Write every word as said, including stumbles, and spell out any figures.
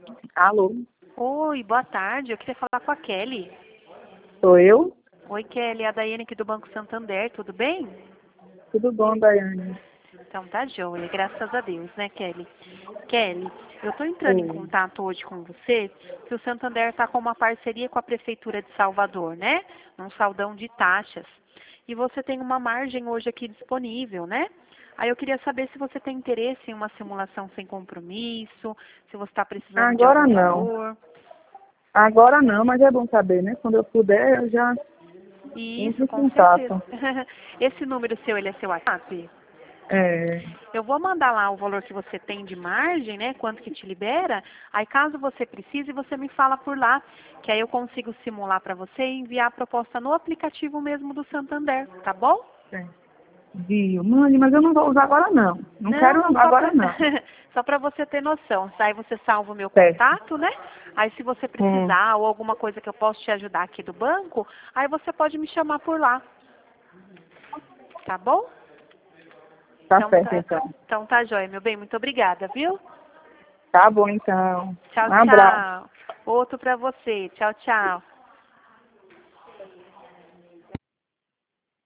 Alô, Oi, boa tarde. Eu queria falar com a Kelly. sou eu? Oi, Kelly, é a Daiane aqui do Banco Santander, tudo bem? Tudo bom, Daiane? Então tá joia, graças a Deus, né, Kelly? Kelly, eu tô entrando em Oi. contato hoje com você, que o Santander tá com uma parceria com a Prefeitura de Salvador, né? Num saldão de taxas. E você tem uma margem hoje aqui disponível, né? Aí eu queria saber se você tem interesse em uma simulação sem compromisso, se você está precisando de Agora algum não. valor. Agora não, mas é bom saber, né? Quando eu puder, eu já entro Isso, em com certeza. contato. Esse número seu, ele é seu WhatsApp? É, Eu vou mandar lá o valor que você tem de margem, né? Quanto que te libera. Aí caso você precise, você me fala por lá, que aí eu consigo simular para você e enviar a proposta no aplicativo mesmo do Santander, tá bom? é. Viu? Mãe, mas eu não vou usar agora não. Não Não, quero não, só agora para não. só para você ter noção. Aí você salva o meu Certo. contato, né? Aí se você Hum, precisar ou alguma coisa que eu possa te ajudar aqui do banco, aí você pode me chamar por lá, tá bom? tá Então certo tá, então. então tá jóia, meu bem. Muito obrigada, viu? Tá bom então. Tchau, Um abraço. tchau. Outro pra você. Tchau, tchau.